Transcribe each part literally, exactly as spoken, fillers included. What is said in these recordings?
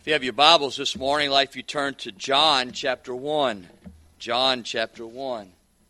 If you have your Bibles this morning, I'd like if you turn to John chapter one. John chapter one.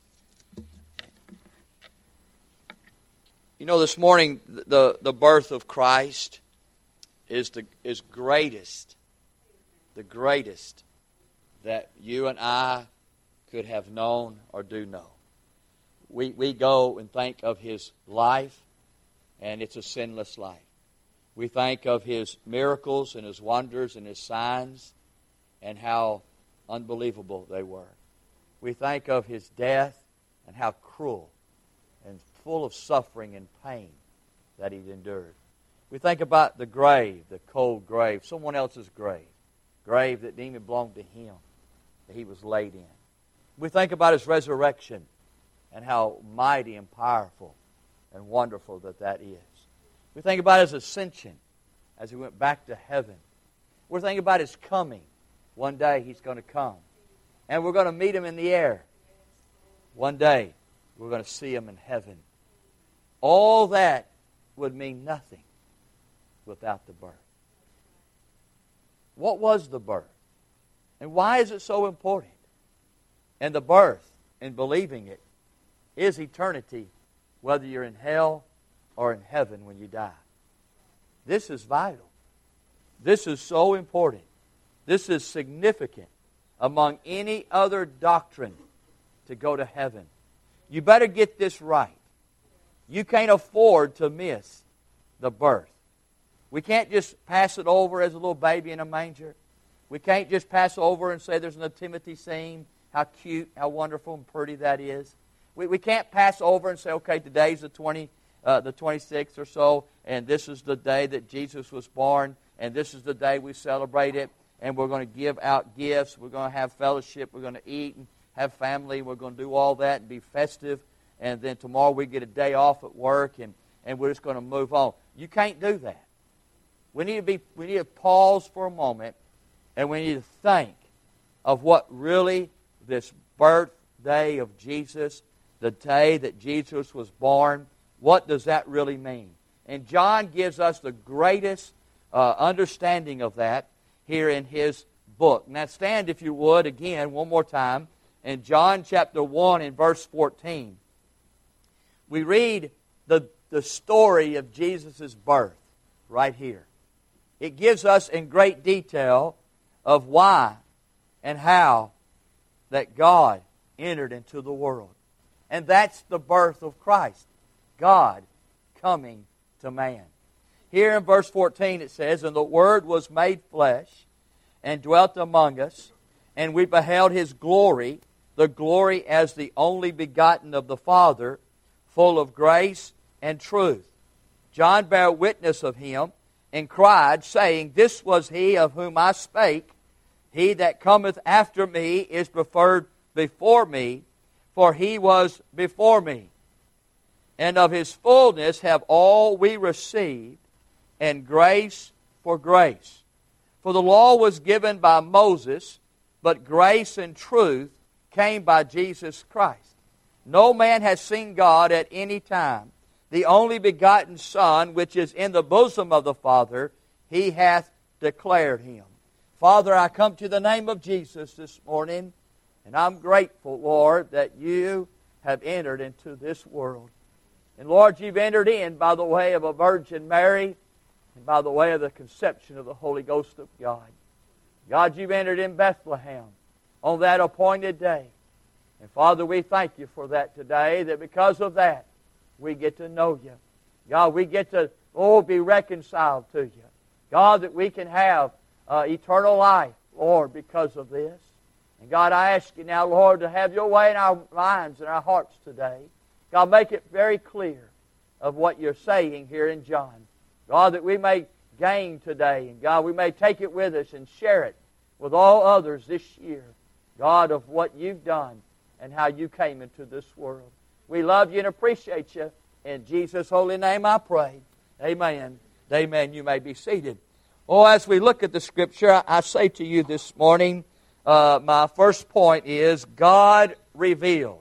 You know, this morning, the, the birth of Christ is the is greatest, the greatest that you and I could have known or do know. We, we go and think of His life, and it's a sinless life. We think of His miracles and His wonders and His signs and how unbelievable they were. We think of His death and how cruel and full of suffering and pain that He endured. We think about the grave, the cold grave, someone else's grave, grave that didn't even belong to Him, that He was laid in. We think about His resurrection and how mighty and powerful and wonderful that that is. We think about His ascension as He went back to heaven. We're thinking about His coming. One day He's going to come. And we're going to meet Him in the air. One day we're going to see Him in heaven. All that would mean nothing without the birth. What was the birth? And why is it so important? And the birth, and believing it, is eternity, whether you're in hell or in heaven when you die. This is vital. This is so important. This is significant among any other doctrine to go to heaven. You better get this right. You can't afford to miss the birth. We can't just pass it over as a little baby in a manger. We can't just pass over and say there's a nativity scene, how cute, how wonderful and pretty that is. We, we can't pass over and say, okay, today's the twentieth. Uh, the twenty-sixth or so, and this is the day that Jesus was born, and this is the day we celebrate it, and we're going to give out gifts, we're going to have fellowship, we're going to eat and have family, we're going to do all that and be festive, and then tomorrow we get a day off at work, and, and we're just going to move on. You can't do that. We need to be. We need to pause for a moment, and we need to think of what really this birthday of Jesus, the day that Jesus was born, what does that really mean? And John gives us the greatest uh, understanding of that here in his book. Now stand, if you would, again, one more time, in John chapter one and verse fourteen. We read the, the story of Jesus' birth right here. It gives us in great detail of why and how that God entered into the world. And that's the birth of Christ. God coming to man. Here in verse fourteen it says, "And the Word was made flesh, and dwelt among us, and we beheld His glory, the glory as the only begotten of the Father, full of grace and truth. John bare witness of Him, and cried, saying, This was He of whom I spake. He that cometh after me is preferred before me, for He was before me. And of His fullness have all we received, and grace for grace. For the law was given by Moses, but grace and truth came by Jesus Christ. No man has seen God at any time. The only begotten Son, which is in the bosom of the Father, He hath declared Him." Father, I come to the name of Jesus this morning, and I'm grateful, Lord, that You have entered into this world. And Lord, You've entered in by the way of a Virgin Mary and by the way of the conception of the Holy Ghost of God. God, You've entered in Bethlehem on that appointed day. And Father, we thank You for that today, that because of that, we get to know You. God, we get to, oh, be reconciled to You. God, that we can have uh, eternal life, Lord, because of this. And God, I ask You now, Lord, to have Your way in our minds and our hearts today. God, make it very clear of what You're saying here in John. God, that we may gain today. And God, we may take it with us and share it with all others this year. God, of what You've done and how You came into this world. We love You and appreciate You. In Jesus' holy name I pray. Amen. Amen. You may be seated. Oh, as we look at the Scripture, I say to you this morning, uh, my first point is God revealed.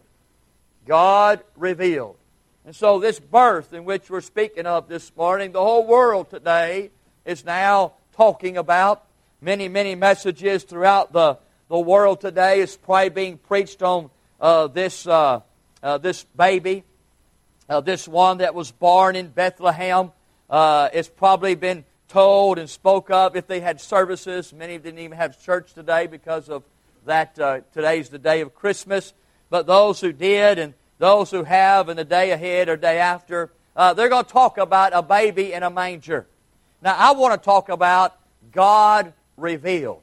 God revealed. And so this birth in which we're speaking of this morning, the whole world today is now talking about. many, many messages throughout the, the world today is probably being preached on uh, this, uh, uh, this baby, uh, this one that was born in Bethlehem. Uh, it's probably been told and spoke of if they had services. Many didn't even have church today because of that. Uh, today's the day of Christmas. But those who did and those who have in the day ahead or day after, uh, they're going to talk about a baby in a manger. Now, I want to talk about God revealed.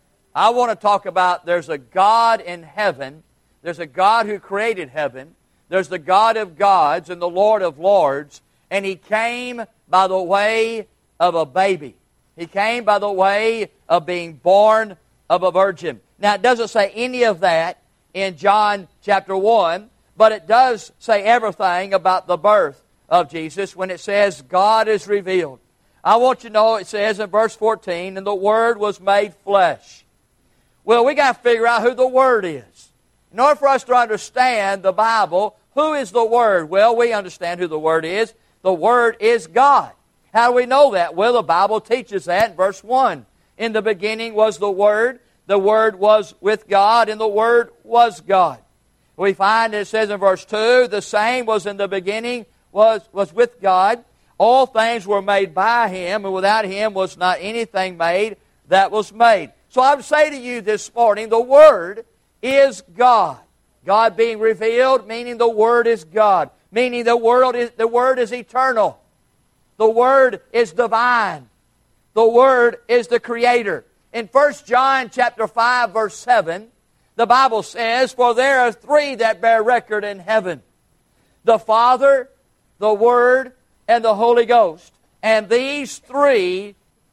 I want to talk about there's a God in heaven. There's a God who created heaven. There's the God of gods and the Lord of lords. And He came by the way of a baby. He came by the way of being born of a virgin. Now, it doesn't say any of that in John chapter one, but it does say everything about the birth of Jesus when it says God is revealed. I want you to know it says in verse fourteen, and the Word was made flesh. Well, we got to figure out who the Word is. In order for us to understand the Bible, who is the Word? Well, we understand who the Word is. The Word is God. How do we know that? Well, the Bible teaches that in verse one. In the beginning was the Word. The Word was with God, and the Word was God. We find it says in verse two, the same was in the beginning, was, was with God. All things were made by Him, and without Him was not anything made that was made. So I would say to you this morning, the Word is God. God being revealed, meaning the Word is God. Meaning the Word is, the Word is eternal. The Word is divine. The Word is the Creator. In First John chapter five, verse seven, the Bible says, for there are three that bear record in heaven, the Father, the Word, and the Holy Ghost. And these three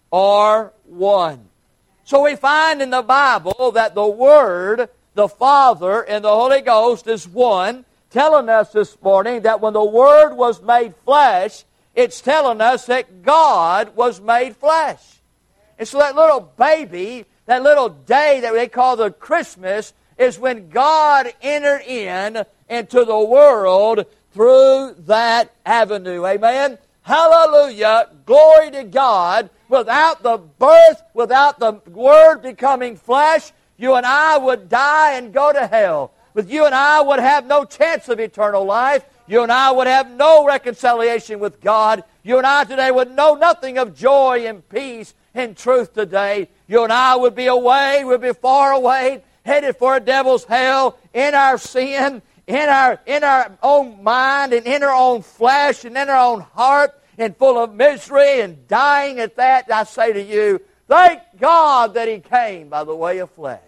are one. So we find in the Bible that the Word, the Father, and the Holy Ghost is one, telling us this morning that when the Word was made flesh, it's telling us that God was made flesh. And so that little baby, that little day that they call the Christmas, is when God entered in into the world through that avenue. Amen? Hallelujah. Glory to God. Without the birth, without the Word becoming flesh, you and I would die and go to hell. With you and I would have no chance of eternal life. You and I would have no reconciliation with God. You and I today would know nothing of joy and peace and truth today. You and I would be away, would be far away, headed for a devil's hell in our sin, in our, in our own mind, and in our own flesh, and in our own heart, and full of misery and dying at that. I say to you, thank God that He came by the way of flesh.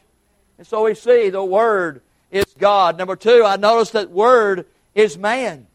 And so we see the Word is God. Number two, I notice that Word is man.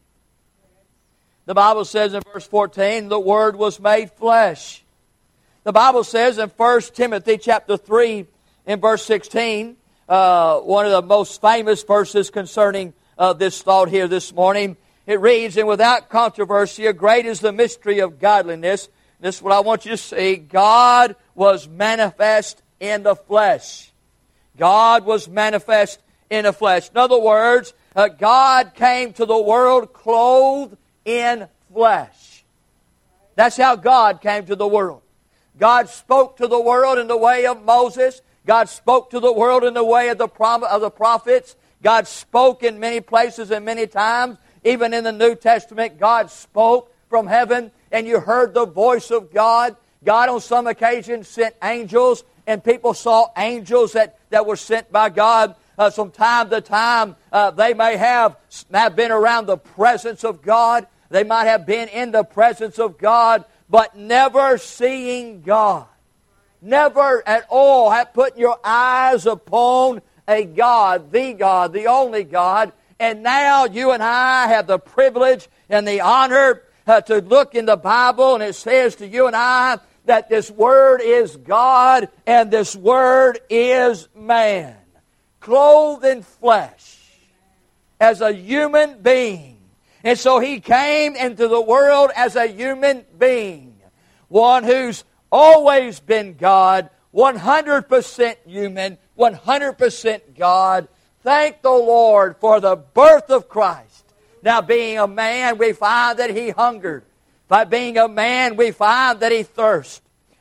The Bible says in verse fourteen, the Word was made flesh. The Bible says in First Timothy chapter three, in verse sixteen, uh, one of the most famous verses concerning uh, this thought here this morning, it reads, and without controversy, great is the mystery of godliness. This is what I want you to see. God was manifest in the flesh. God was manifest in the flesh. In other words, uh, God came to the world clothed in flesh. That's how God came to the world. God spoke to the world in the way of Moses. God spoke to the world in the way of the prom- of the prophets. God spoke in many places and many times. Even in the New Testament, God spoke from heaven, and you heard the voice of God. God on some occasions sent angels, and people saw angels that, that were sent by God. Uh, from time to time, uh, they may have, have been around the presence of God. They might have been in the presence of God, but never seeing God. Never at all have put your eyes upon a God, the God, the only God. And now you and I have the privilege and the honor uh, to look in the Bible, and it says to you and I that this Word is God and this Word is man, clothed in flesh as a human being. And so He came into the world as a human being, one who's always been God, one hundred percent human, one hundred percent God. Thank the Lord for the birth of Christ. Now, being a man, we find that He hungered. By being a man, we find that He thirsted.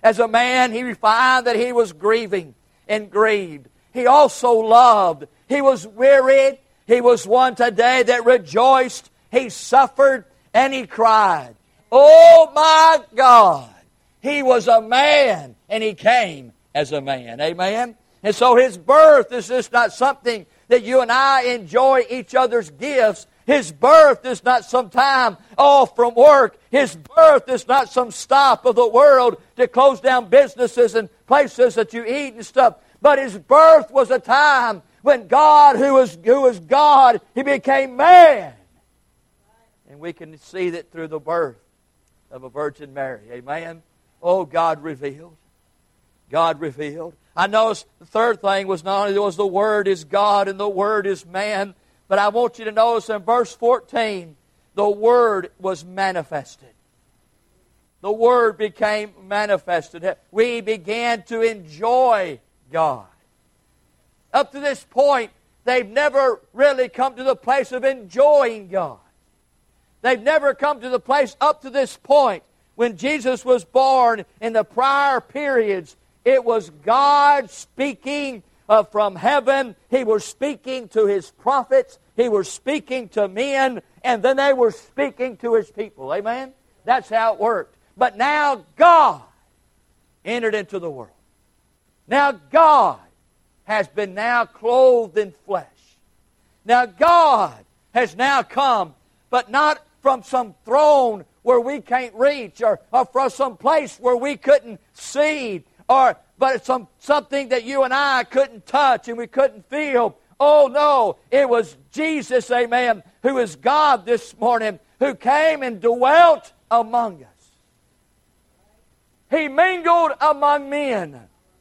As a man, he found that he was grieving and grieved. He also loved. He was wearied. He was one today that rejoiced. He suffered and he cried. Oh my God! He was a man and he came as a man. Amen? And so his birth is just not something that you and I enjoy each other's gifts. His birth is not some time off from work. His birth is not some stop of the world to close down businesses and places that you eat and stuff. But his birth was a time when God, who was, who was God, He became man. And we can see that through the birth of a Virgin Mary. Amen? Oh, God revealed. God revealed. I noticed the third thing was not only was the Word is God and the Word is man, but I want you to notice in verse fourteen, the Word was manifested. The Word became manifested. We began to enjoy God. Up to this point, they've never really come to the place of enjoying God. They've never come to the place up to this point when Jesus was born in the prior periods. It was God speaking uh, from heaven. He was speaking to His prophets. He was speaking to men. And then they were speaking to His people. Amen? That's how it worked. But now God entered into the world. Now God has been now clothed in flesh. Now God has now come, but not from some throne where we can't reach, or, or from some place where we couldn't see, or but it's some, something that you and I couldn't touch and we couldn't feel. Oh no, it was Jesus, amen, who is God this morning, who came and dwelt among us. He mingled among men.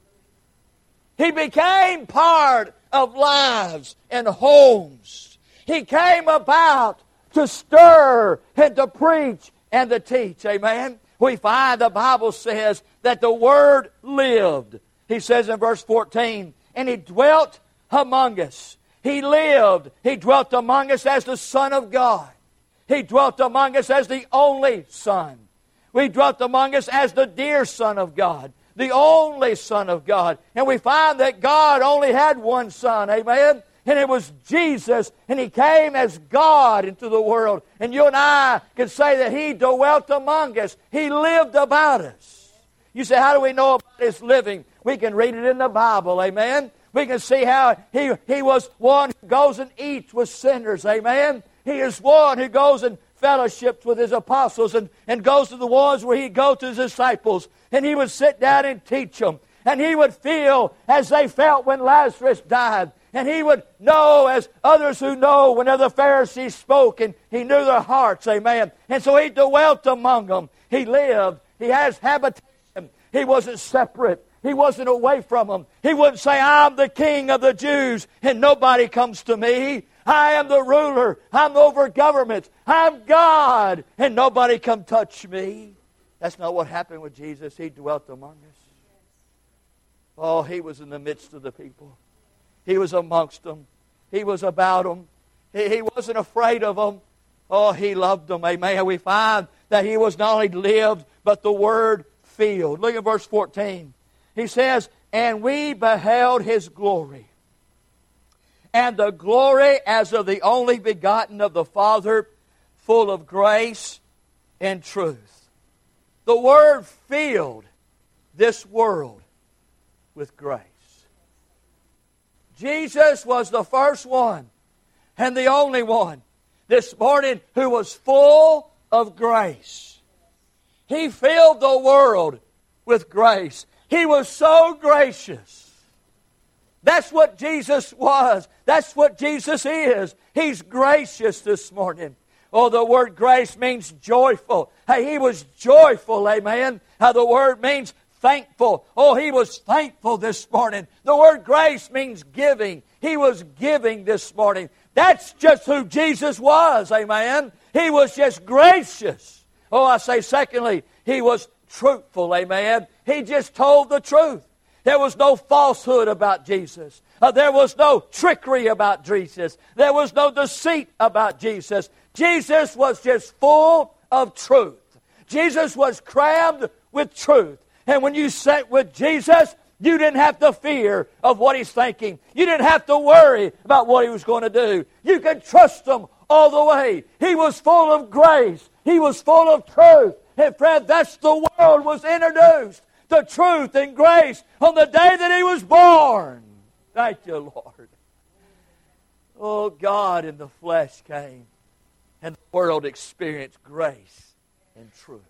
He became part of lives and homes. He came about to stir and to preach and to teach. Amen? We find the Bible says that the Word lived. He says in verse fourteen, and He dwelt among us. He lived. He dwelt among us as the Son of God. He dwelt among us as the only Son. We dwelt among us as the dear Son of God, the only Son of God. And we find that God only had one Son. Amen? And it was Jesus, and He came as God into the world. And you and I can say that He dwelt among us. He lived about us. You say, how do we know about His living? We can read it in the Bible, amen? We can see how He, he was one who goes and eats with sinners, amen? He is one who goes and fellowships with His apostles and, and goes to the ones where He'd go to His disciples. And He would sit down and teach them. And He would feel as they felt when Lazarus died. And He would know as others who know when other Pharisees spoke, and He knew their hearts, amen. And so He dwelt among them. He lived. He has habitation. He wasn't separate. He wasn't away from them. He wouldn't say, I'm the King of the Jews, and nobody comes to me. I am the ruler. I'm over governments. I'm God, and nobody come touch me. That's not what happened with Jesus. He dwelt among us. Oh, He was in the midst of the people. He was amongst them. He was about them. He, he wasn't afraid of them. Oh, He loved them. Amen. We find that He was not only lived, but the Word filled. Look at verse fourteen. He says, and we beheld His glory, and the glory as of the only begotten of the Father, full of grace and truth. The Word filled this world with grace. Jesus was the first one and the only one this morning who was full of grace. He filled the world with grace. He was so gracious. That's what Jesus was. That's what Jesus is. He's gracious this morning. Oh, the word grace means joyful. Hey, He was joyful, amen. How the word means thankful. Oh, He was thankful this morning. The word grace means giving. He was giving this morning. That's just who Jesus was, amen. He was just gracious. Oh, I say secondly, He was truthful, amen. He just told the truth. There was no falsehood about Jesus. Uh, there was no trickery about Jesus. There was no deceit about Jesus. Jesus was just full of truth. Jesus was crammed with truth. And when you sat with Jesus, you didn't have to fear of what He's thinking. You didn't have to worry about what He was going to do. You could trust Him all the way. He was full of grace. He was full of truth. And friend, that's the world was introduced to truth and grace on the day that He was born. Thank you, Lord. Oh, God in the flesh came, and the world experienced grace and truth.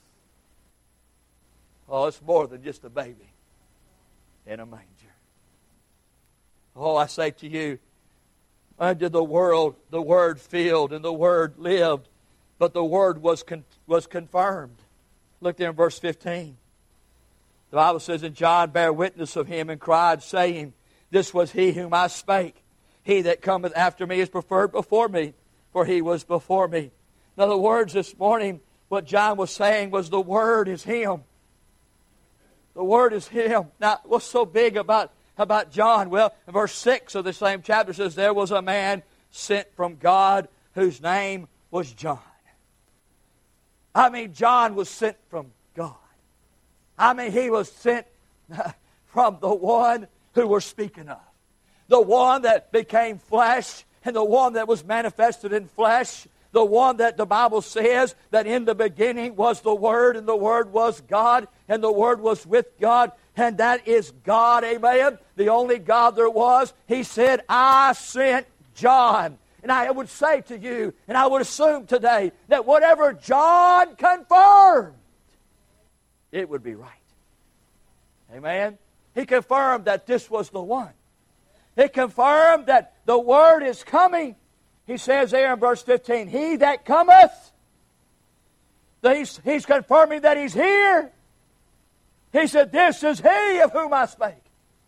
Oh, it's more than just a baby in a manger. Oh, I say to you, under the world, the Word filled and the Word lived, but the Word was con- was confirmed. Look there in verse fifteen. The Bible says, and John bare witness of Him and cried, saying, this was He whom I spake. He that cometh after me is preferred before me, for He was before me. In other words, this morning, what John was saying was the Word is Him. The Word is Him. Now, what's so big about, about John? Well, in verse six of the same chapter it says, there was a man sent from God whose name was John. I mean, John was sent from God. I mean, he was sent from the one who we're speaking of. The one that became flesh and the one that was manifested in flesh. The one that the Bible says that in the beginning was the Word, and the Word was God, and the Word was with God, and that is God, amen? The only God there was. He said, I sent John. And I would say to you, and I would assume today, that whatever John confirmed, it would be right. Amen? He confirmed that this was the one. He confirmed that the Word is coming. He says there in verse fifteen, He that cometh, he's, he's confirming that He's here. He said, this is He of whom I spake.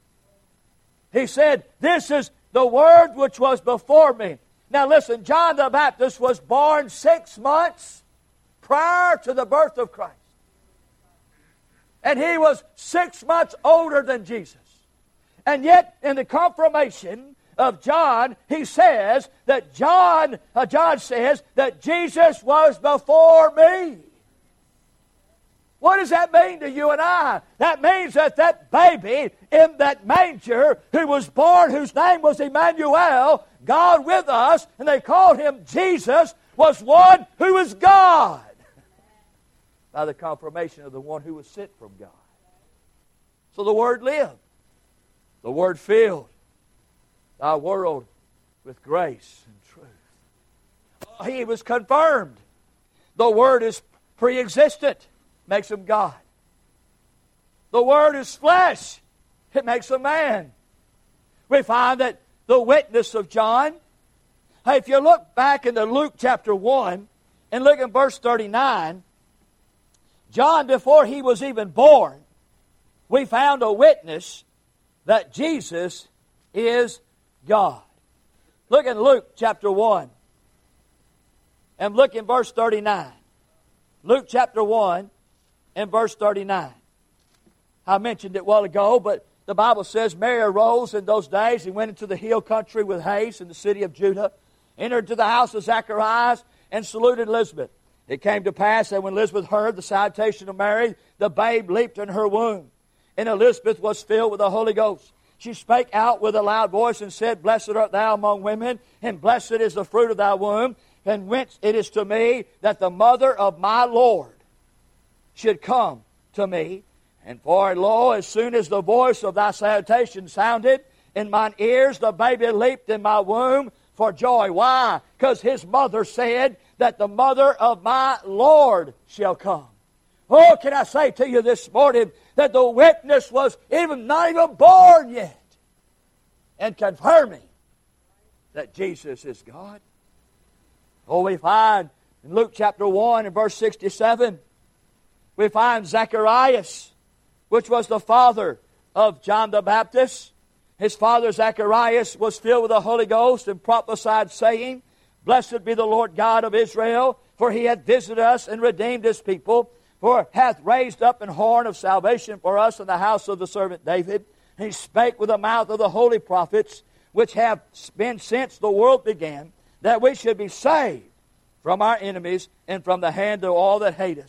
He said, this is the Word which was before me. Now listen, John the Baptist was born six months prior to the birth of Christ. And he was six months older than Jesus. And yet, in the confirmation of John, he says that John, uh, John says that Jesus was before me. What does that mean to you and I? That means that that baby in that manger who was born, whose name was Emmanuel, God with us, and they called Him Jesus, was one who was God. By the confirmation of the one who was sent from God. So the Word lived. The Word filled thy world with grace and truth. He was confirmed. The Word is pre-existent. Makes Him God. The Word is flesh. It makes Him man. We find that the witness of John. Hey, if you look back into Luke chapter one and look in verse thirty-nine, John, before he was even born, we found a witness that Jesus is God. Look in Luke chapter one and look in verse thirty-nine. Luke chapter one and verse thirty-nine. I mentioned it a while ago, but the Bible says, Mary arose in those days and went into the hill country with haste in the city of Judah, entered into the house of Zacharias, and saluted Elizabeth. It came to pass that when Elizabeth heard the salutation of Mary, the babe leaped in her womb. And Elizabeth was filled with the Holy Ghost. She spake out with a loud voice and said, Blessed art thou among women, and blessed is the fruit of thy womb. And whence it is to me that the mother of my Lord should come to me. And for lo, as soon as the voice of thy salutation sounded in mine ears, the baby leaped in my womb for joy. Why? Because his mother said that the mother of my Lord shall come. Oh, can I say to you this morning that the witness was even not even born yet, and confirming that Jesus is God. Oh, we find in Luke chapter one and verse sixty-seven, we find Zacharias, which was the father of John the Baptist. His father Zacharias was filled with the Holy Ghost and prophesied, saying, Blessed be the Lord God of Israel, for He hath visited us and redeemed His people, for hath raised up an horn of salvation for us in the house of the servant David. And He spake with the mouth of the holy prophets, which have been since the world began, that we should be saved from our enemies and from the hand of all that hate us,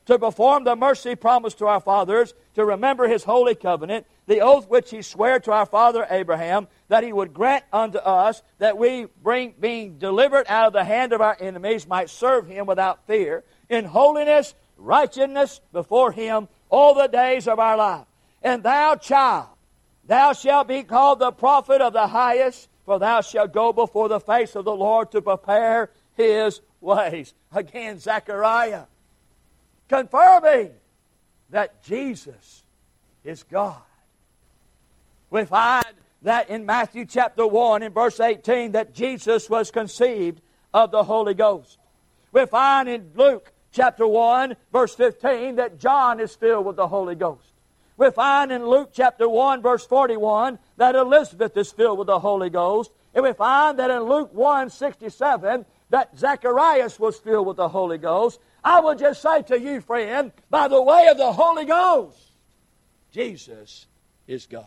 to perform the mercy promised to our fathers, to remember His holy covenant, the oath which He sware to our father Abraham, that He would grant unto us that we, bring, being delivered out of the hand of our enemies, might serve Him without fear, in holiness, righteousness before Him all the days of our life. And thou, child, thou shalt be called the prophet of the highest, for thou shalt go before the face of the Lord to prepare His ways. Again, Zechariah, confirming that Jesus is God. We find that in Matthew chapter one, in verse eighteen, that Jesus was conceived of the Holy Ghost. We find in Luke chapter one, verse fifteen, that John is filled with the Holy Ghost. We find in Luke chapter one, verse forty-one, that Elizabeth is filled with the Holy Ghost. And we find that in Luke one, sixty-seven, that Zacharias was filled with the Holy Ghost. I will just say to you, friend, by the way of the Holy Ghost, Jesus is God.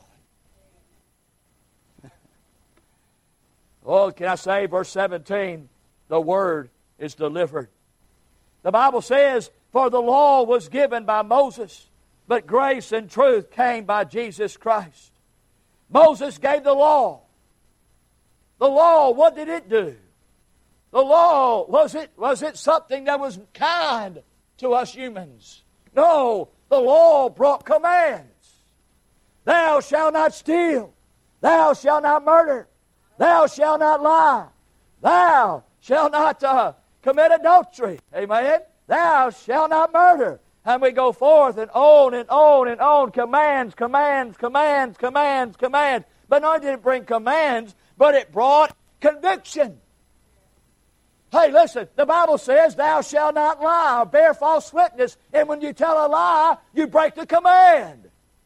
Oh, can I say, verse seventeen, the Word is delivered. The Bible says, for the law was given by Moses, but grace and truth came by Jesus Christ. Moses gave the law. The law, what did it do? The law, was it, was it something that was kind to us humans? No, the law brought commands. Thou shalt not steal. Thou shalt not murder. Thou shalt not lie. Thou shalt not uh, commit adultery. Amen? Thou shalt not murder. And we go forth and on and on and on. Commands, commands, commands, commands, commands. But not only did it bring commands, but it brought conviction. Hey, listen, the Bible says, thou shalt not lie or bear false witness. And when you tell a lie, you break the command.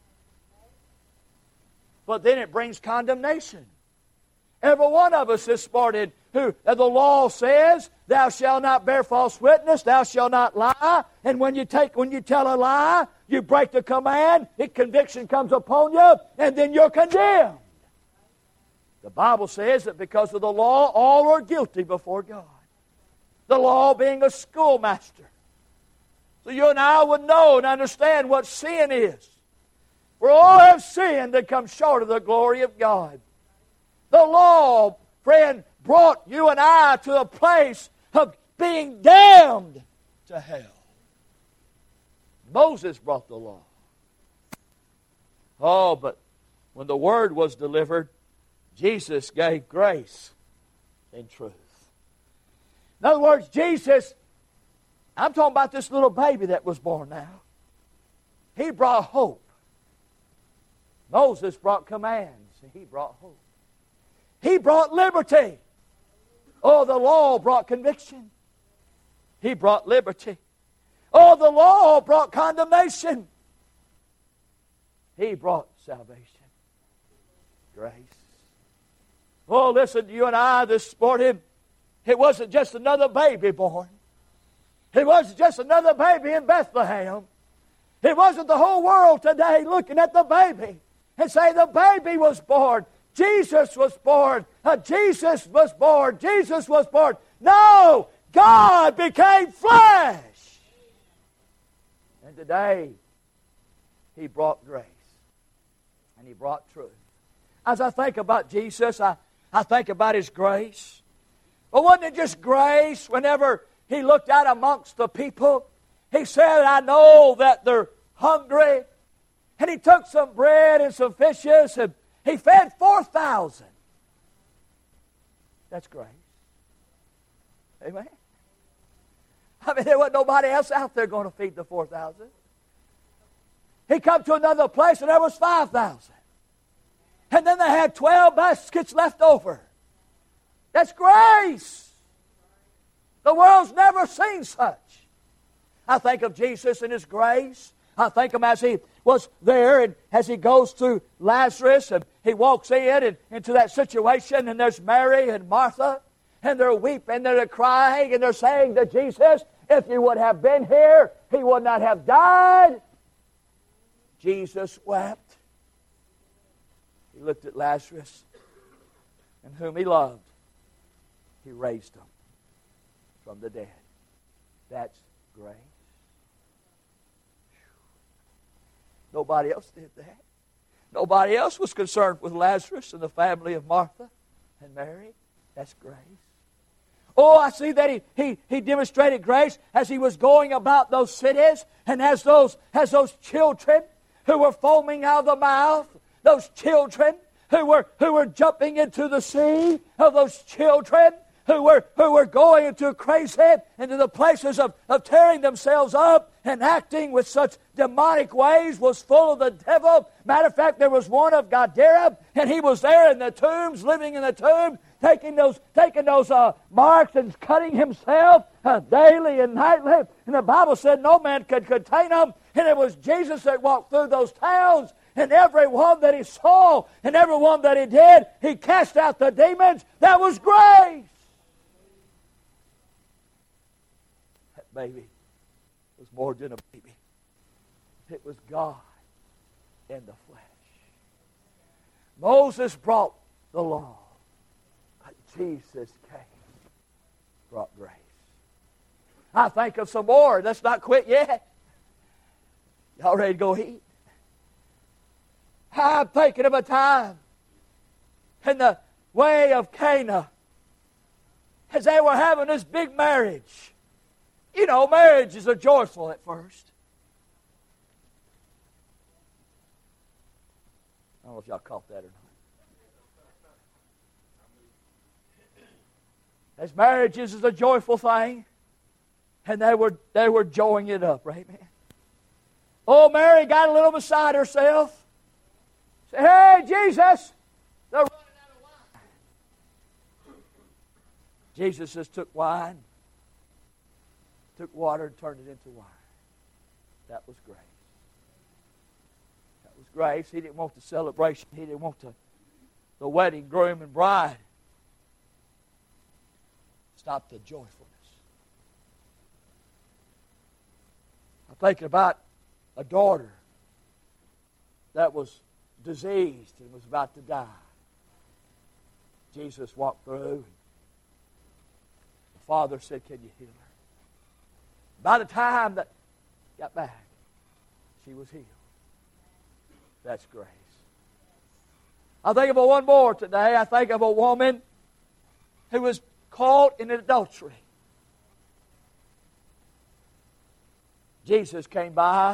But then it brings condemnation. Every one of us this morning, who the law says, thou shalt not bear false witness, thou shalt not lie. And when you take, when you tell a lie, you break the command, it, conviction comes upon you, and then you're condemned. The Bible says that because of the law, all are guilty before God. The law being a schoolmaster. So you and I would know and understand what sin is. For all have sinned and come short of the glory of God. The law, friend, brought you and I to a place of being damned to hell. Moses brought the law. Oh, but when the Word was delivered, Jesus gave grace and truth. In other words, Jesus, I'm talking about this little baby that was born now. He brought hope. Moses brought commands. He brought hope. He brought liberty. Oh, the law brought conviction. He brought liberty. Oh, the law brought condemnation. He brought salvation. Grace. Oh, listen, you and I this morning, it wasn't just another baby born. It wasn't just another baby in Bethlehem. It wasn't the whole world today looking at the baby and saying the baby was born. Jesus was born. Uh, Jesus was born. Jesus was born. No! God became flesh. And today, He brought grace. And He brought truth. As I think about Jesus, I, I think about His grace. But wasn't it just grace whenever He looked out amongst the people? He said, I know that they're hungry. And He took some bread and some fishes and He fed four thousand. That's grace. Amen. I mean, there wasn't nobody else out there going to feed the four thousand. He come to another place and there was five thousand. And then they had twelve baskets left over. That's grace. The world's never seen such. I think of Jesus and His grace. I think of Him as He was there and as He goes to Lazarus and He walks in and into that situation and there's Mary and Martha and they're weeping and they're crying and they're saying to Jesus, if you would have been here, he would not have died. Jesus wept. He looked at Lazarus and whom He loved. He raised him from the dead. That's grace. Nobody else did that. Nobody else was concerned with Lazarus and the family of Martha and Mary. That's grace. Oh, I see that he, he, he demonstrated grace as he was going about those cities and as those, as those children who were foaming out of the mouth, those children who were, who were jumping into the sea, of those children who were, who were going into crazy, into the places of, of tearing themselves up and acting with such demonic ways, was full of the devil. Matter of fact, there was one of Gadara, and he was there in the tombs, living in the tomb, taking those, taking those uh, marks and cutting himself uh, daily and nightly. And the Bible said no man could contain them. And it was Jesus that walked through those towns, and every one that he saw and every one that he did, he cast out the demons. That was grace. That baby was more than a baby. It was God in the flesh. Moses brought the law, but Jesus came, brought grace. I think of some more. Let's not quit yet. Y'all ready to go eat? I'm thinking of a time in the way of Cana as they were having this big marriage. You know, marriage is a joyful at first. I don't know if y'all caught that or not. As marriages is a joyful thing, and they were they were joying it up, right, man? Oh, Mary got a little beside herself. Say, hey, Jesus, they're running out of wine. Jesus just took wine, took water and turned it into wine. That was grace. That was grace. He didn't want the celebration. He didn't want the, the wedding groom and bride. Stop the joyfulness. I'm thinking about a daughter that was diseased and was about to die. Jesus walked through, and the father said, can you heal her? By the time that he got back, she was healed. That's grace. I think of a one more today. I think of a woman who was caught in adultery. Jesus came by and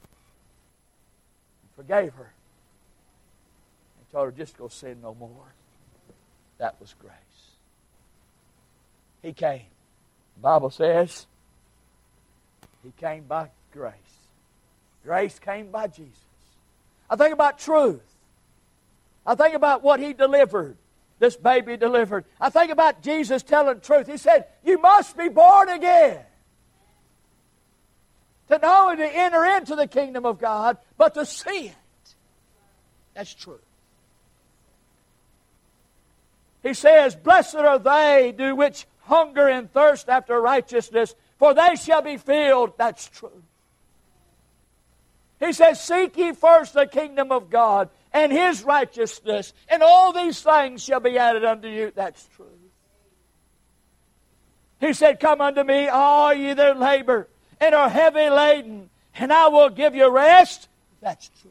forgave her and told her, just go sin no more. That was grace. He came. The Bible says he came by grace. Grace came by Jesus. I think about truth. I think about what he delivered. This baby delivered. I think about Jesus telling truth. He said, you must be born again. To not only to enter into the kingdom of God, but to see it. That's true. He says, blessed are they do which hunger and thirst after righteousness, for they shall be filled. That's true. He says, seek ye first the kingdom of God and His righteousness, and all these things shall be added unto you. That's true. He said, come unto me, all ye that labor and are heavy laden, and I will give you rest. That's true.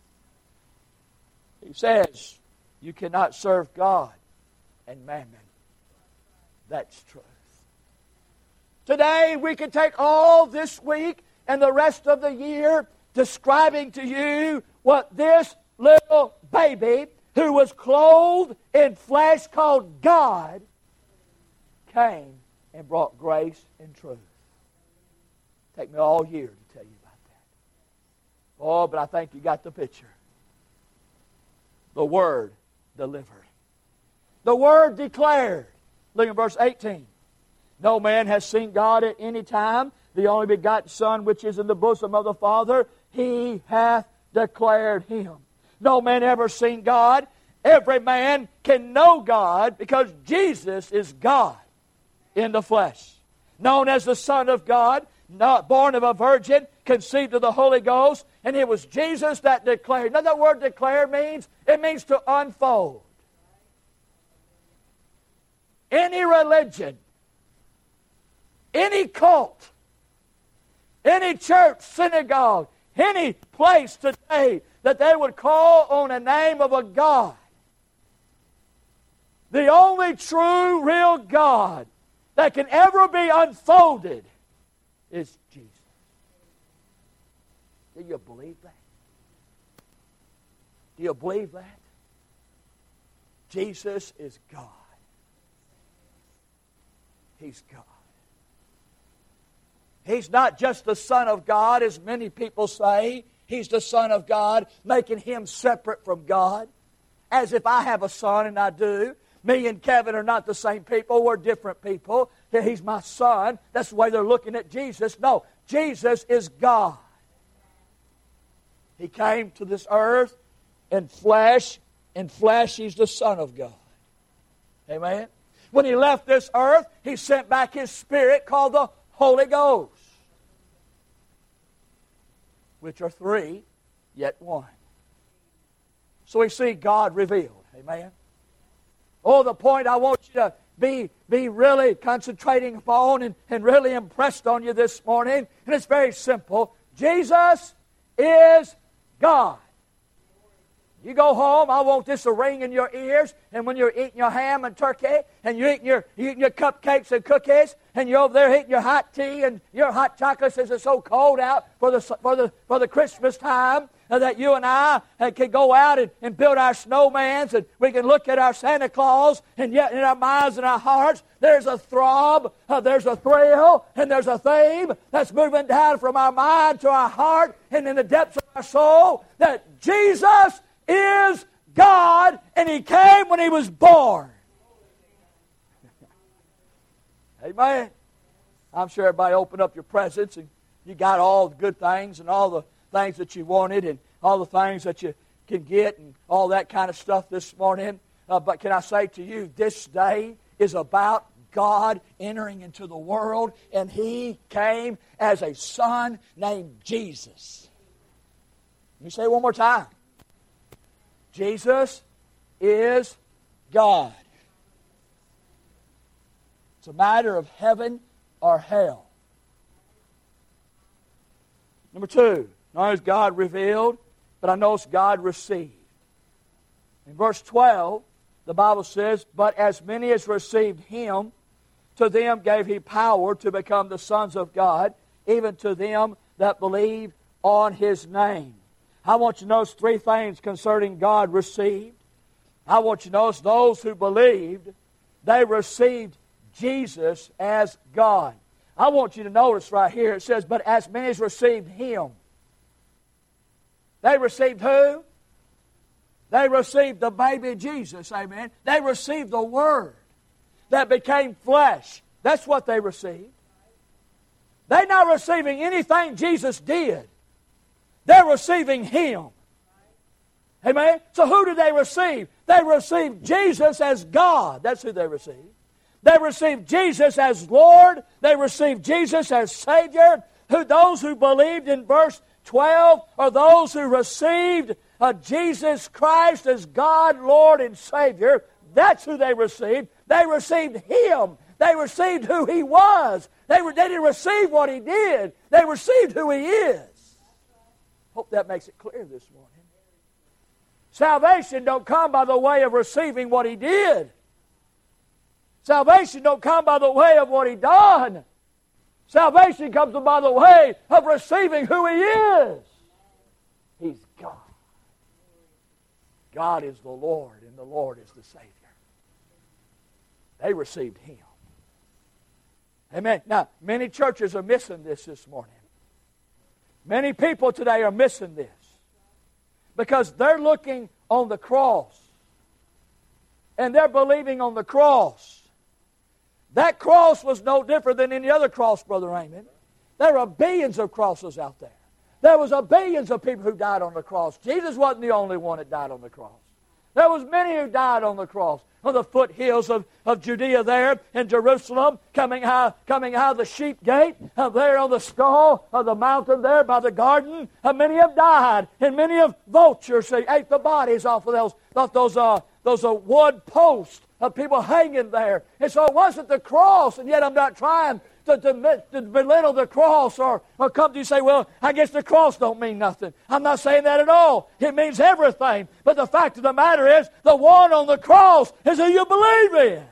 He says, you cannot serve God and mammon. That's truth. Today, we can take all this week and the rest of the year describing to you what this little baby who was clothed in flesh called God came and brought grace and truth. Take me all year to tell you about that. Oh, but I think you got the picture. The Word delivered. The Word declared. Look at verse eighteen. No man has seen God at any time. The only begotten Son, which is in the bosom of the Father, He hath declared Him. No man ever seen God. Every man can know God because Jesus is God in the flesh. Known as the Son of God, not born of a virgin, conceived of the Holy Ghost, and it was Jesus that declared. Now that word declare means, it means to unfold. Any religion, any cult, any church, synagogue, any place today that they would call on the name of a God, the only true, real God that can ever be unfolded is Jesus. Do you believe that? Do you believe that? Jesus is God. He's God. He's not just the Son of God, as many people say. He's the Son of God, making Him separate from God. As if I have a son, and I do. Me and Kevin are not the same people. We're different people. He's my son. That's the way they're looking at Jesus. No, Jesus is God. He came to this earth in flesh. In flesh, He's the Son of God. Amen? When He left this earth, He sent back His Spirit called the Holy Ghost, which are three, yet one. So we see God revealed. Amen? Oh, the point I want you to be, be really concentrating upon and, and really impressed on you this morning, and it's very simple. Jesus is God. You go home, I want this to ring in your ears, and when you're eating your ham and turkey, and you're eating your, you're eating your cupcakes and cookies, and you're over there eating your hot tea and your hot chocolate since it's so cold out for the, for the, for the Christmas time, uh, that you and I uh, can go out and, and build our snowmans, and we can look at our Santa Claus, and yet in our minds and our hearts, there's a throb, uh, there's a thrill, and there's a theme that's moving down from our mind to our heart, and in the depths of our soul, that Jesus is God, and He came when He was born. Amen. I'm sure everybody opened up your presents, and you got all the good things and all the things that you wanted and all the things that you can get and all that kind of stuff this morning. Uh, but can I say to you, this day is about God entering into the world, and He came as a son named Jesus. Let me say it one more time. Jesus is God. It's a matter of heaven or hell. Number two, not only is God revealed, but I know it's God received. In verse twelve, the Bible says, "But as many as received Him, to them gave He power to become the sons of God, even to them that believe on His name." I want you to notice three things concerning God received. I want you to notice those who believed, they received Jesus as God. I want you to notice right here, it says, "But as many as received Him." They received who? They received the baby Jesus, amen. They received the Word that became flesh. That's what they received. They're not receiving anything Jesus did. They're receiving Him. Amen? So who did they receive? They received Jesus as God. That's who they received. They received Jesus as Lord. They received Jesus as Savior. Who, those who believed in verse twelve are those who received uh, Jesus Christ as God, Lord, and Savior. That's who they received. They received Him. They received who He was. They, were, they didn't receive what He did. They received who He is. Hope that makes it clear this morning. Salvation don't come by the way of receiving what He did. Salvation don't come by the way of what He done. Salvation comes by the way of receiving who He is. He's God. God is the Lord, and the Lord is the Savior. They received Him. Amen. Now, many churches are missing this this morning. Many people today are missing this because they're looking on the cross and they're believing on the cross. That cross was no different than any other cross, Brother Raymond. There are billions of crosses out there. There was a billions of people who died on the cross. Jesus wasn't the only one that died on the cross. There was many who died on the cross, on the foothills of, of Judea there in Jerusalem, coming out, coming out of the sheep gate, uh, there on the skull of the mountain there by the garden. Uh, many have died, and many of vultures they ate the bodies off of those, off those, uh, those uh, wood posts of people hanging there. And so it wasn't the cross, and yet I'm not trying to to, to, to belittle the cross or, or come to you and say, well, I guess the cross don't mean nothing. I'm not saying that at all. It means everything. But the fact of the matter is, the one on the cross is who you believe in.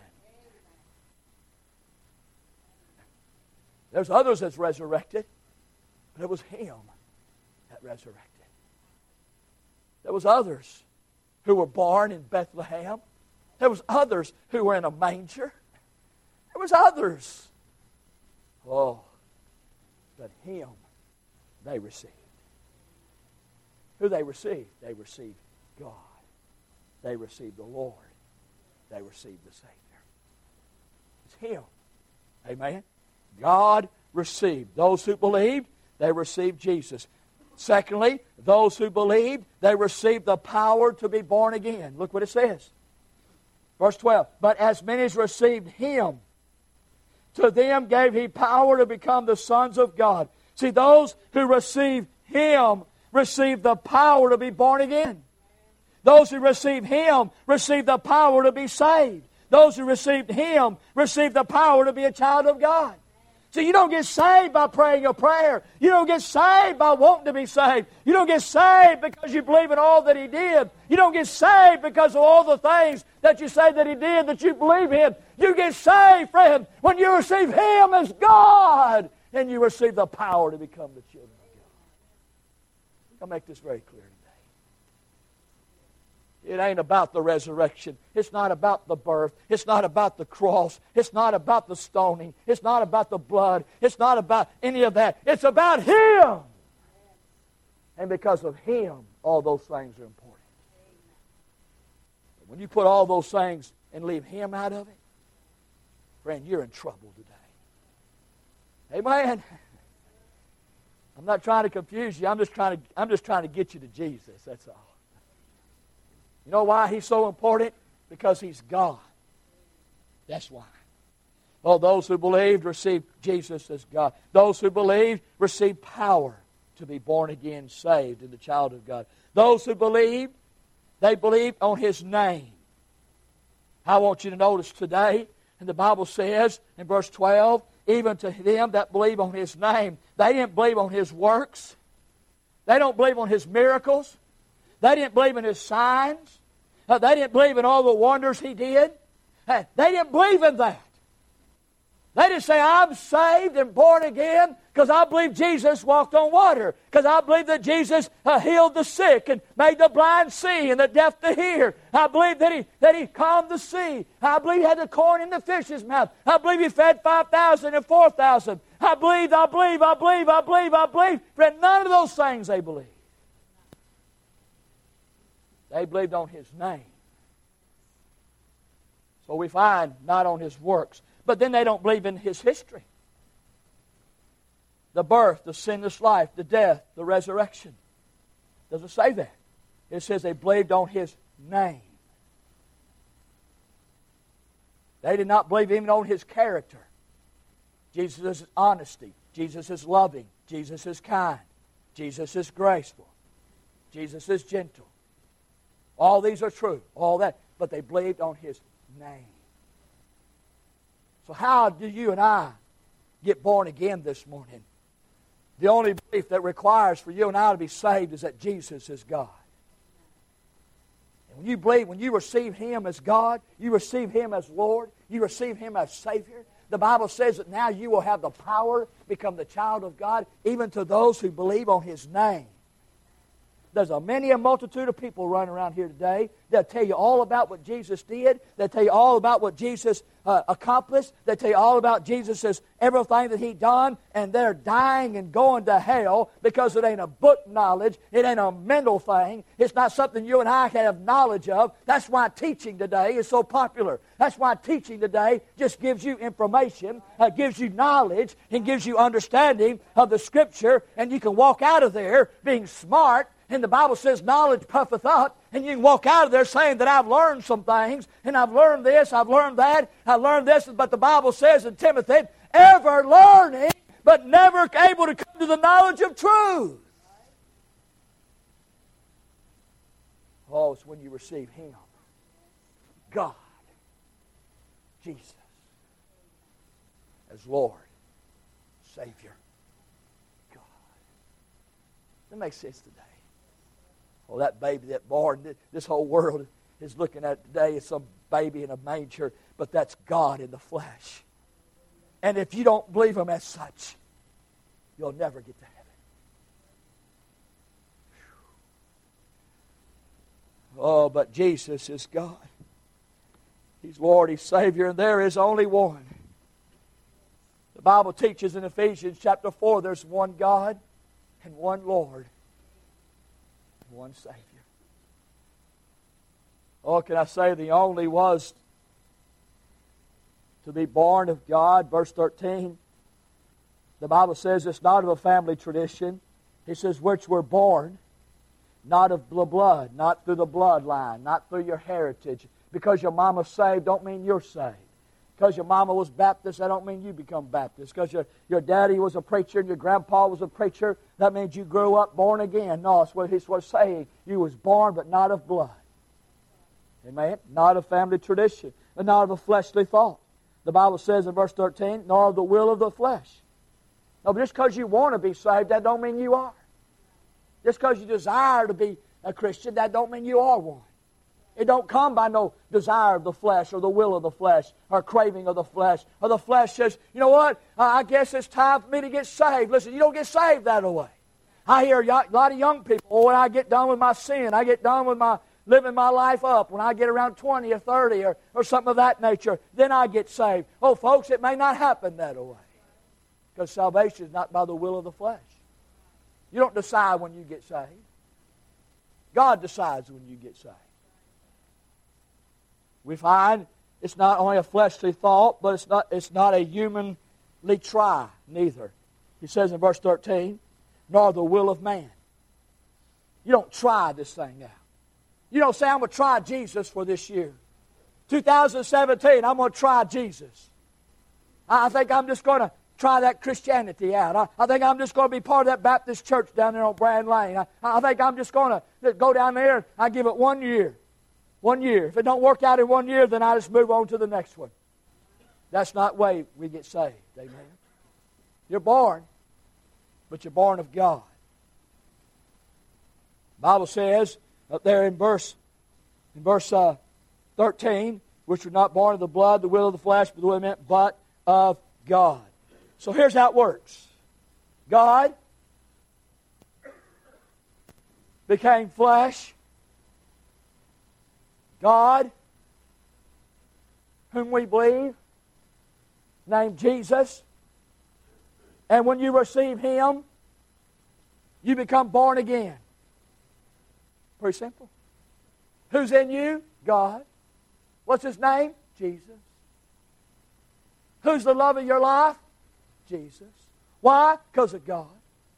There's others that's resurrected, but it was Him that resurrected. There was others who were born in Bethlehem. There was others who were in a manger. There was others. Oh, but Him they received. Who they received? They received God. They received the Lord. They received the Savior. It's Him. Amen? God received. Those who believed, they received Jesus. Secondly, those who believed, they received the power to be born again. Look what it says. Verse twelve. But as many as received Him, to them gave He power to become the sons of God. See, those who received Him received the power to be born again. Those who received Him received the power to be saved. Those who received Him received the power to be a child of God. See, you don't get saved by praying a prayer. You don't get saved by wanting to be saved. You don't get saved because you believe in all that He did. You don't get saved because of all the things that you say that He did that you believe in. You get saved, friend, when you receive Him as God and you receive the power to become the children of God. I'll make this very clear today. It ain't about the resurrection. It's not about the birth. It's not about the cross. It's not about the stoning. It's not about the blood. It's not about any of that. It's about Him. And because of Him, all those things are important. When you put all those things and leave Him out of it, friend, you're in trouble today. Amen. I'm not trying to confuse you. I'm just trying to, I'm just trying to get you to Jesus. That's all. You know why He's so important? Because He's God. That's why. Oh, those who believed received Jesus as God. Those who believed received power to be born again, saved, and the child of God. Those who believed, they believed on His name. I want you to notice today, and the Bible says in verse twelve, even to them that believe on His name, they didn't believe on His works. They don't believe on His miracles. They didn't believe in His signs. Uh, they didn't believe in all the wonders He did. Uh, they didn't believe in that. They didn't say, I'm saved and born again because I believe Jesus walked on water. Because I believe that Jesus uh, healed the sick and made the blind see and the deaf to hear. I believe that he, that he calmed the sea. I believe He had the corn in the fish's mouth. I believe He fed five thousand and four thousand. I believe, I believe, I believe, I believe, I believe. Friend, none of those things they believed. They believed on His name. So we find not on His works. But then they don't believe in His history. The birth, the sinless life, the death, the resurrection. Doesn't say that. It says they believed on His name. They did not believe even on His character. Jesus is honesty. Jesus is loving. Jesus is kind. Jesus is graceful. Jesus is gentle. All these are true, all that, but they believed on His name. So how do you and I get born again this morning? The only belief that requires for you and I to be saved is that Jesus is God. And when you believe, when you receive Him as God, you receive Him as Lord, you receive Him as Savior, the Bible says that now you will have the power to become the child of God, even to those who believe on His name. There's a many a multitude of people running around here today. They'll tell you all about what Jesus did. They'll tell you all about what Jesus uh, accomplished. They'll tell you all about Jesus' everything that He done. And they're dying and going to hell because it ain't a book knowledge. It ain't a mental thing. It's not something you and I have knowledge of. That's why teaching today is so popular. That's why teaching today just gives you information, uh, gives you knowledge, and gives you understanding of the Scripture. And you can walk out of there being smart. And the Bible says knowledge puffeth up, and you can walk out of there saying that I've learned some things, and I've learned this, I've learned that, I've learned this, but the Bible says in Timothy, ever learning, but never able to come to the knowledge of truth. Oh, it's when you receive Him, God, Jesus, as Lord Savior. God. That makes sense today. Well, that baby that born, this whole world is looking at today as some baby in a manger, but that's God in the flesh. And if you don't believe Him as such, you'll never get to heaven. Oh, but Jesus is God. He's Lord, He's Savior, and there is only one. The Bible teaches in Ephesians chapter four, there's one God and one Lord and one Savior. Oh, can I say the only was to be born of God? Verse thirteen, the Bible says it's not of a family tradition. It says, which were born, not of the blood, not through the bloodline, not through your heritage. Because your mama's saved don't mean you're saved. Because your mama was Baptist, that don't mean you become Baptist. Because your, your daddy was a preacher and your grandpa was a preacher, that means you grew up born again. No, it's what he's saying. You was born, but not of blood. Amen? Not of family tradition, and not of a fleshly thought. The Bible says in verse thirteen, nor of the will of the flesh. No, but just because you want to be saved, that don't mean you are. Just because you desire to be a Christian, that don't mean you are one. It don't come by no desire of the flesh or the will of the flesh or craving of the flesh. Or the flesh says, you know what, I guess it's time for me to get saved. Listen, you don't get saved that way. I hear a lot of young people, oh, when I get done with my sin, I get done with my living my life up, when I get around twenty or thirty or, or something of that nature, then I get saved. Oh, folks, it may not happen that way. Because salvation is not by the will of the flesh. You don't decide when you get saved. God decides when you get saved. We find it's not only a fleshly thought, but it's not, it's not a humanly try, neither. He says in verse thirteen, nor the will of man. You don't try this thing out. You don't say, I'm going to try Jesus for this year. two thousand seventeen, I'm going to try Jesus. I think I'm just going to try that Christianity out. I, I think I'm just going to be part of that Baptist church down there on Brand Lane. I, I think I'm just going to go down there and I give it one year. One year. If it don't work out in one year, then I just move on to the next one. That's not the way we get saved. Amen. You're born, but you're born of God. The Bible says up there in verse in verse uh, thirteen, which were not born of the blood, the will of the flesh, but the will of man, but of God. So here's how it works. God became flesh. God, whom we believe, named Jesus. And when you receive Him, you become born again. Pretty simple. Who's in you? God. What's His name? Jesus. Who's the love of your life? Jesus. Why? Because of God.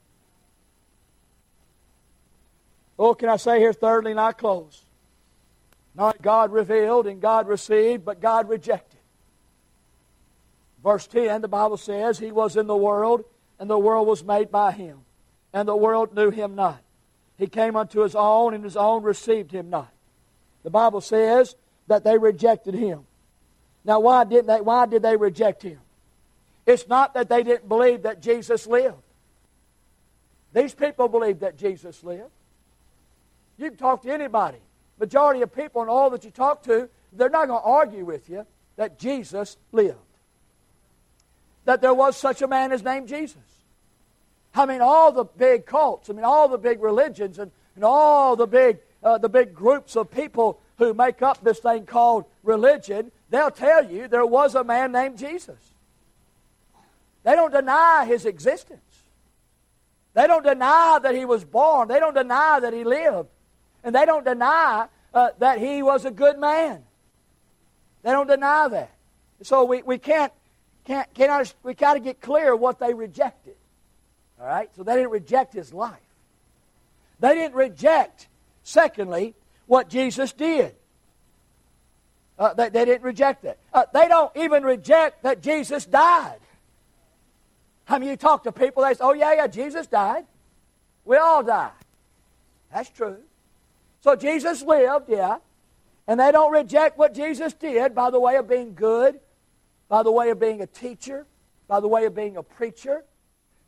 Oh, can I say here thirdly, and I close. Not God revealed and God received, but God rejected. Verse ten, the Bible says, He was in the world, and the world was made by Him, and the world knew Him not. He came unto His own, and His own received Him not. The Bible says that they rejected Him. Now, why did they, why did they reject Him? It's not that they didn't believe that Jesus lived. These people believed that Jesus lived. You can talk to anybody. Majority of people and all that you talk to, they're not going to argue with you that Jesus lived. That there was such a man as named Jesus. I mean, all the big cults, I mean, all the big religions and, and all the big, uh, the big groups of people who make up this thing called religion, they'll tell you there was a man named Jesus. They don't deny His existence. They don't deny that He was born. They don't deny that He lived. And they don't deny uh, that He was a good man. They don't deny that. So we, we can't, can't, cannot, we got to get clear what they rejected. All right? So they didn't reject His life. They didn't reject, secondly, what Jesus did. Uh, they, they didn't reject that. Uh, they don't even reject that Jesus died. I mean, you talk to people, they say, oh, yeah, yeah, Jesus died. We all die. That's true. So Jesus lived, yeah, and they don't reject what Jesus did by the way of being good, by the way of being a teacher, by the way of being a preacher.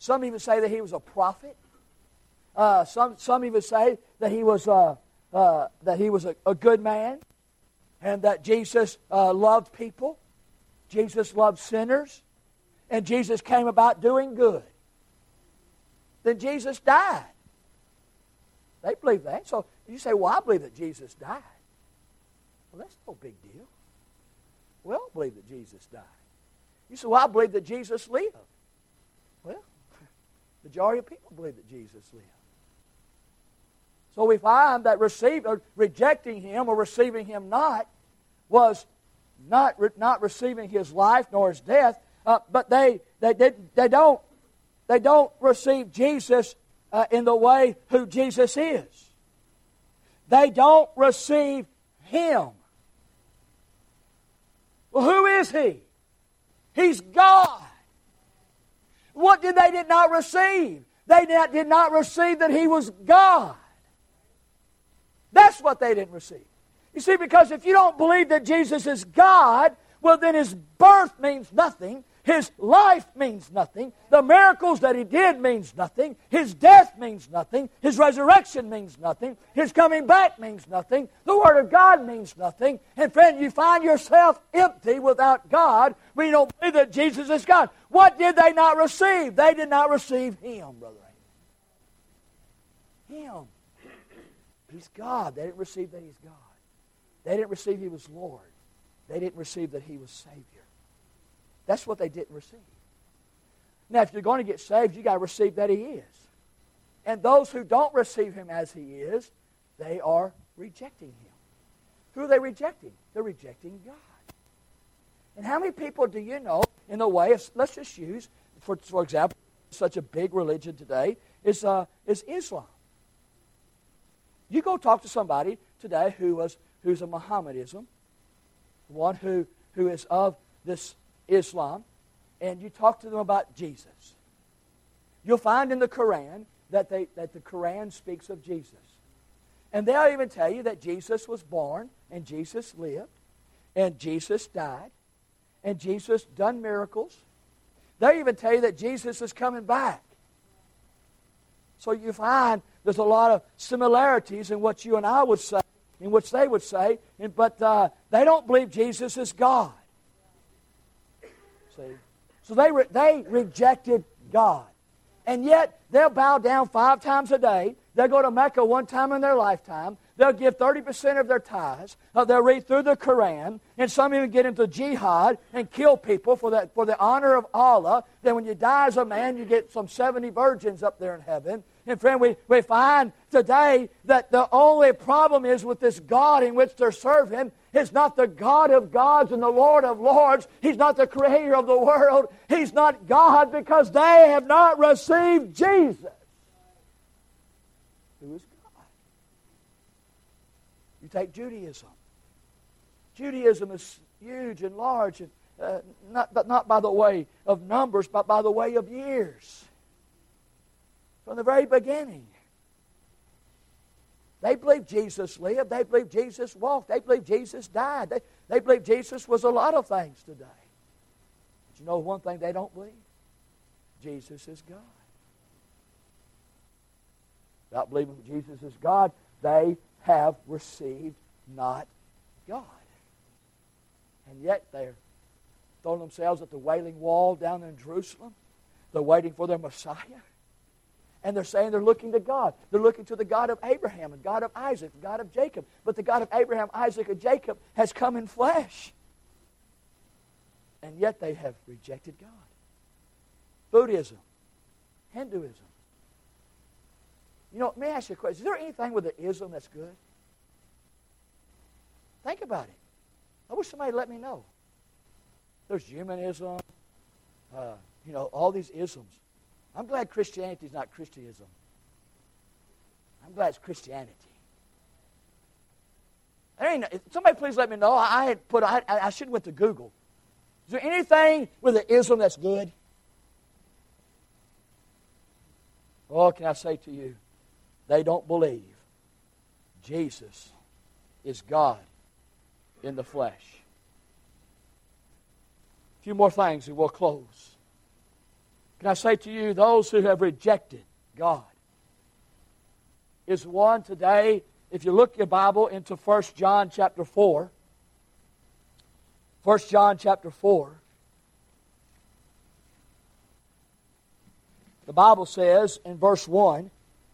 Some even say that he was a prophet. Uh, some some even say that he was uh, uh, that he was a, a good man, and that Jesus uh, loved people. Jesus loved sinners, and Jesus came about doing good. Then Jesus died. They believe that. So you say, well, I believe that Jesus died. Well, that's no big deal. We all believe that Jesus died. You say, well, I believe that Jesus lived. Well, the majority of people believe that Jesus lived. So we find that receive, or rejecting Him or receiving Him not was not, not receiving His life nor His death, uh, but they, they, they, they, don't, they don't receive Jesus uh, in the way who Jesus is. They don't receive Him. Well, who is He? He's God. What did they did not receive? They did not receive that He was God. That's what they didn't receive. You see, because if you don't believe that Jesus is God, well, then His birth means nothing. His life means nothing. The miracles that He did means nothing. His death means nothing. His resurrection means nothing. His coming back means nothing. The Word of God means nothing. And friend, you find yourself empty without God when you don't believe that Jesus is God. What did they not receive? They did not receive Him, Brother Amy. Him. He's God. They didn't receive that He's God. They didn't receive He was Lord. They didn't receive that He was Savior. That's what they didn't receive. Now, if you're going to get saved, you've got to receive that He is. And those who don't receive Him as He is, they are rejecting Him. Who are they rejecting? They're rejecting God. And how many people do you know in the way of, let's just use, for, for example, such a big religion today is, uh, is Islam. You go talk to somebody today who was who's a Mohammedanism, one who, who is of this Islam, and you talk to them about Jesus. You'll find in the Quran that they that the Quran speaks of Jesus. And they'll even tell you that Jesus was born, and Jesus lived, and Jesus died, and Jesus done miracles. They'll even tell you that Jesus is coming back. So you find there's a lot of similarities in what you and I would say, in which they would say, and, but uh, they don't believe Jesus is God. See? So they, re- they rejected God. And yet, they'll bow down five times a day. They'll go to Mecca one time in their lifetime. They'll give thirty percent of their tithes. Uh, they'll read through the Quran. And some even get into jihad and kill people for, that, for the honor of Allah. Then when you die as a man, you get some seventy virgins up there in heaven. And friend, we, we find today that the only problem is with this God in which they're serving is not the God of gods and the Lord of lords. He's not the creator of the world. He's not God because they have not received Jesus, who is God. You take Judaism. Judaism is huge and large, and uh, not, but not by the way of numbers, but by the way of years. From the very beginning. They believe Jesus lived. They believe Jesus walked. They believe Jesus died. They, they believe Jesus was a lot of things today. But you know one thing they don't believe? Jesus is God. Without believing Jesus is God, they have received not God. And yet they're throwing themselves at the Wailing Wall down there in Jerusalem. They're waiting for their Messiah. And they're saying they're looking to God. They're looking to the God of Abraham and God of Isaac, the God of Jacob. But the God of Abraham, Isaac, and Jacob has come in flesh. And yet they have rejected God. Buddhism, Hinduism. You know, let me ask you a question. Is there anything with the ism that's good? Think about it. I wish somebody would let me know. There's humanism, uh, you know, all these isms. I'm glad Christianity is not Christianism. I'm glad it's Christianity. There ain't, somebody please let me know. I had put. I, I should have went to Google. Is there anything with the ism that's good? Oh, can I say to you, they don't believe Jesus is God in the flesh. A few more things and we'll close. Can I say to you, those who have rejected God is one today, if you look your Bible into First John chapter four, First John chapter four, the Bible says in verse one,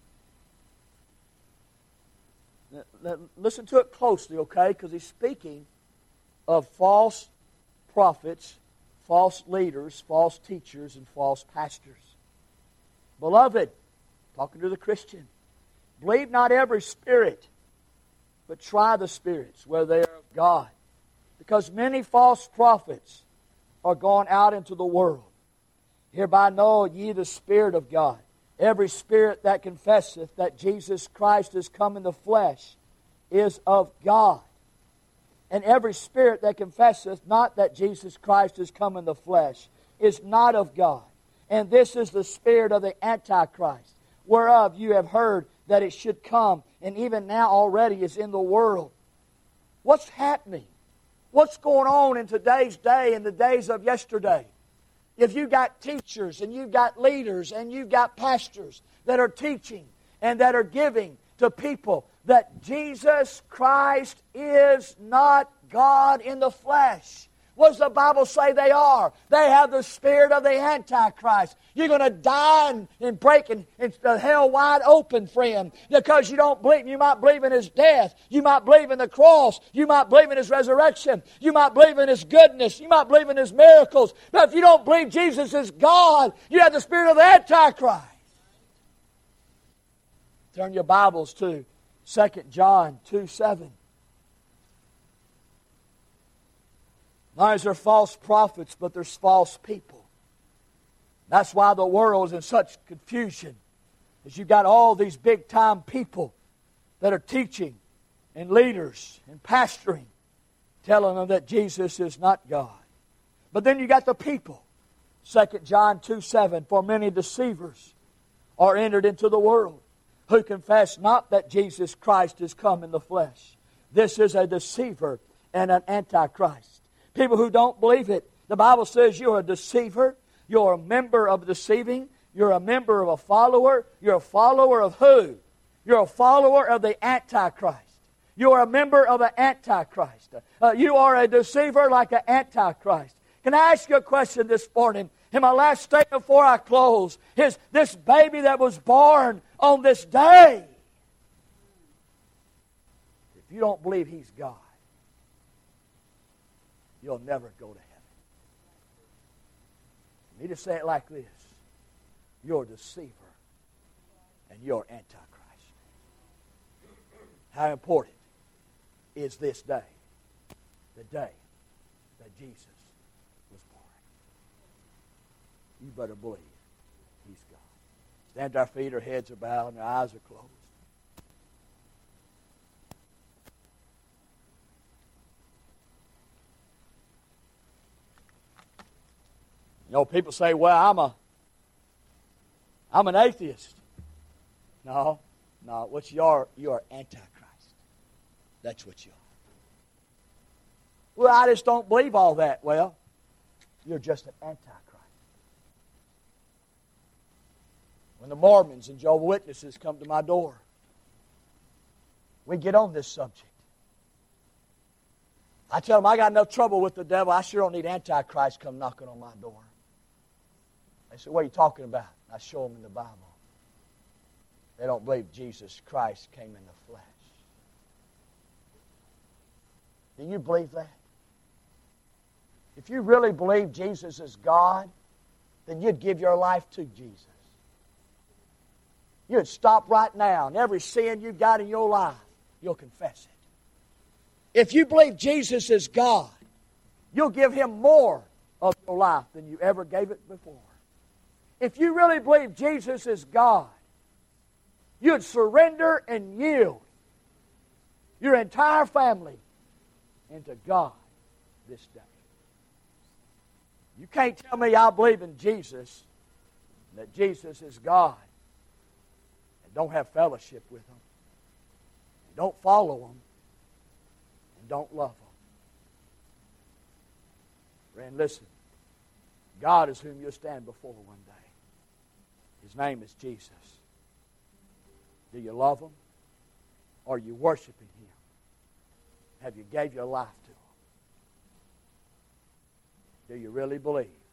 listen to it closely, okay? Because he's speaking of false prophets, false leaders, false teachers, and false pastors. Beloved, talking to the Christian, believe not every spirit, but try the spirits, whether they are of God. Because many false prophets are gone out into the world. Hereby know ye the Spirit of God. Every spirit that confesseth that Jesus Christ is come in the flesh is of God. And every spirit that confesseth not that Jesus Christ is come in the flesh is not of God. And this is the spirit of the Antichrist, whereof you have heard that it should come, and even now already is in the world. What's happening? What's going on in today's day and the days of yesterday? If you've got teachers and you've got leaders and you've got pastors that are teaching and that are giving to people that Jesus Christ is not God in the flesh. What does the Bible say they are? They have the spirit of the Antichrist. You're going to die and, and break and, and the hell wide open, friend, because you don't believe. You might believe in His death. You might believe in the cross. You might believe in His resurrection. You might believe in His goodness. You might believe in His miracles. But if you don't believe Jesus is God, you have the spirit of the Antichrist. Turn your Bibles to Second John two seven. Not only is there false prophets, but there's false people. That's why the world is in such confusion. As you've got all these big-time people that are teaching and leaders and pastoring, telling them that Jesus is not God. But then you got the people. Second John two seven, for many deceivers are entered into the world, who confess not that Jesus Christ is come in the flesh. This is a deceiver and an antichrist. People who don't believe it. The Bible says you're a deceiver. You're a member of deceiving. You're a member of a follower. You're a follower of who? You're a follower of the Antichrist. You are a member of an Antichrist. Uh, you are a deceiver like an Antichrist. Can I ask you a question this morning? In my last statement before I close, is this baby that was born on this day, if you don't believe He's God, you'll never go to heaven. You need to say it like this. You're a deceiver and you're Antichrist. How important is this day? The day that Jesus was born. You better believe He's God. Stand to our feet, our heads are bowed, and our eyes are closed. You know, people say, well, I'm a, I'm an atheist. No, no, what you are, you are Antichrist. That's what you are. Well, I just don't believe all that. Well, you're just an Antichrist. When the Mormons and Jehovah's Witnesses come to my door, we get on this subject. I tell them I got enough trouble with the devil. I sure don't need Antichrist come knocking on my door. They say, what are you talking about? I show them in the Bible. They don't believe Jesus Christ came in the flesh. Do you believe that? If you really believe Jesus is God, then you'd give your life to Jesus. You'd stop right now, and every sin you've got in your life, you'll confess it. If you believe Jesus is God, you'll give Him more of your life than you ever gave it before. If you really believe Jesus is God, you'd surrender and yield your entire family into God this day. You can't tell me I believe in Jesus, and that Jesus is God, and don't have fellowship with Him, and don't follow Him, and don't love Him. Friend, listen. God is whom you'll stand before one day. His name is Jesus. Do you love Him? Are you worshiping Him? Have you gave your life to Him? Do you really believe